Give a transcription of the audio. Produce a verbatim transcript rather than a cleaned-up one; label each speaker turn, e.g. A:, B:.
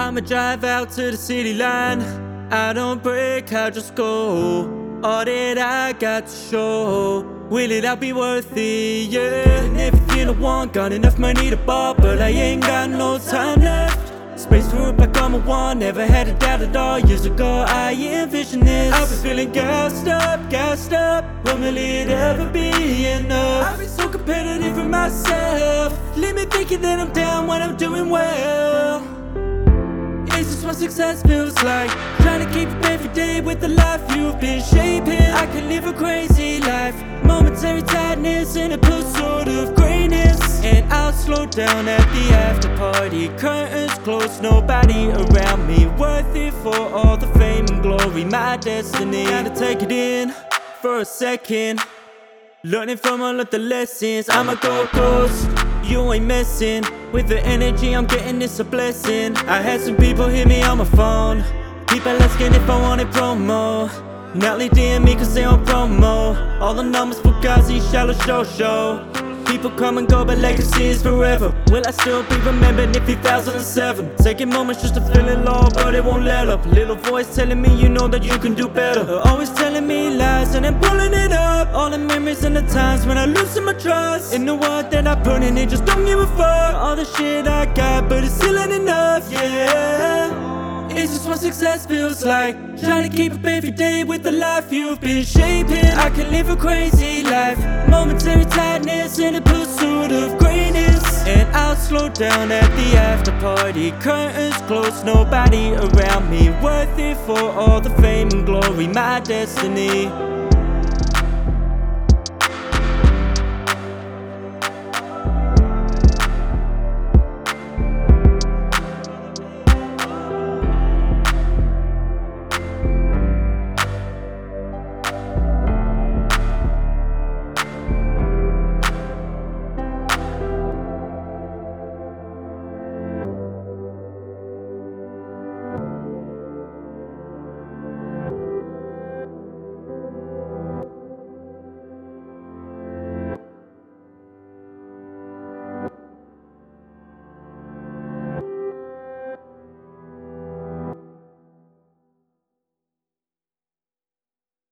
A: I'ma drive out to the city line. I don't break, I just go. All that I got to show, will it all be worth it? Yeah, and everything I want, got enough money to ball, but I ain't got no time left. Space for up like I'm a one, never had a doubt at all. Years ago I envisioned this. I've been feeling gassed up, gassed up. When will it ever be enough? I've been so competitive with myself, leave me thinking that I'm down when I'm doing well. Is this what success feels like? Trying to keep up every day with the life you've been shaping. I can live a crazy life, momentary tiredness in a pursuit of greatness. And I'll slow down at the after party, curtains closed, nobody around me. Worth it for all the fame and glory, my destiny. Gotta take it in for a second, learning from all of the lessons. I'm a go ghost, you ain't messing with the energy I'm getting, it's a blessing. I had some people hit me on my phone, people asking if I wanted promo. Now they D M me cause they on promo. All the numbers Fugazi, shallow show show. People come and go but legacy is forever. Will I still be remembered in two thousand seven? Taking moments just to feel it low, but it won't let up. Little voice telling me you know that you can do better, always telling me lies and then pulling it up. All the memories and the times when I lose my trust in the work that I put in, it just don't give a fuck. All the shit I got, but it still ain't enough, yeah. Is this what success feels like? Trying to keep up every day with the life you've been shaping. I can live a crazy life, momentary tiredness in a pursuit of greatness. And I'll slow down at the after party, curtains closed, nobody around me. Worth it for all the fame and glory, my destiny.